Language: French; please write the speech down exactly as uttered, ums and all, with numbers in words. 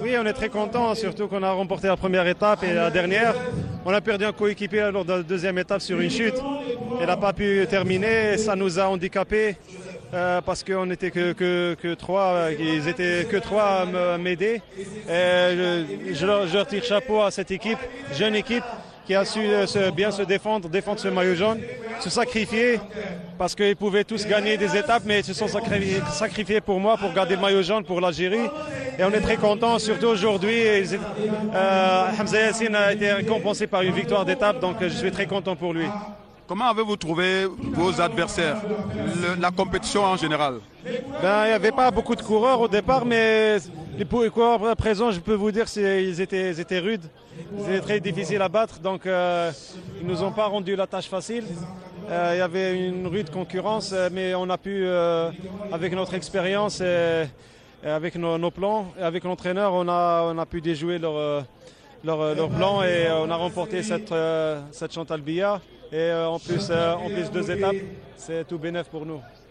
Oui, on est très content, surtout qu'on a remporté la première étape et la dernière. On a perdu un coéquipier lors de la deuxième étape sur une chute. Il n'a pas pu terminer, ça nous a handicapés euh, parce qu'on n'était que, que, que trois, ils étaient que trois à m'aider. Je, je, leur, je leur tire chapeau à cette équipe, jeune équipe, qui a su se, bien se défendre, défendre ce maillot jaune, se sacrifier parce qu'ils pouvaient tous gagner des étapes, mais ils se sont sacrifiés, sacrifiés pour moi, pour garder le maillot jaune pour l'Algérie. Et on est très contents, surtout aujourd'hui. Euh, Hamza Yassine a été récompensé par une victoire d'étape, donc je suis très content pour lui. Comment avez-vous trouvé vos adversaires, le, la compétition en général? Ben, il n'y avait pas beaucoup de coureurs au départ, mais les coureurs présents, je peux vous dire qu'ils étaient, ils étaient rudes. Ils étaient très difficiles à battre, donc euh, ils ne nous ont pas rendu la tâche facile. Euh, il y avait une rude concurrence, mais on a pu, euh, avec notre expérience et, et avec nos, nos plans, et avec l'entraîneur, on a, on a pu déjouer leur, leur, leur plan et on a remporté cette, cette Chantal Biya. Et euh, en plus, euh, en plus deux étapes, c'est tout bénef pour nous.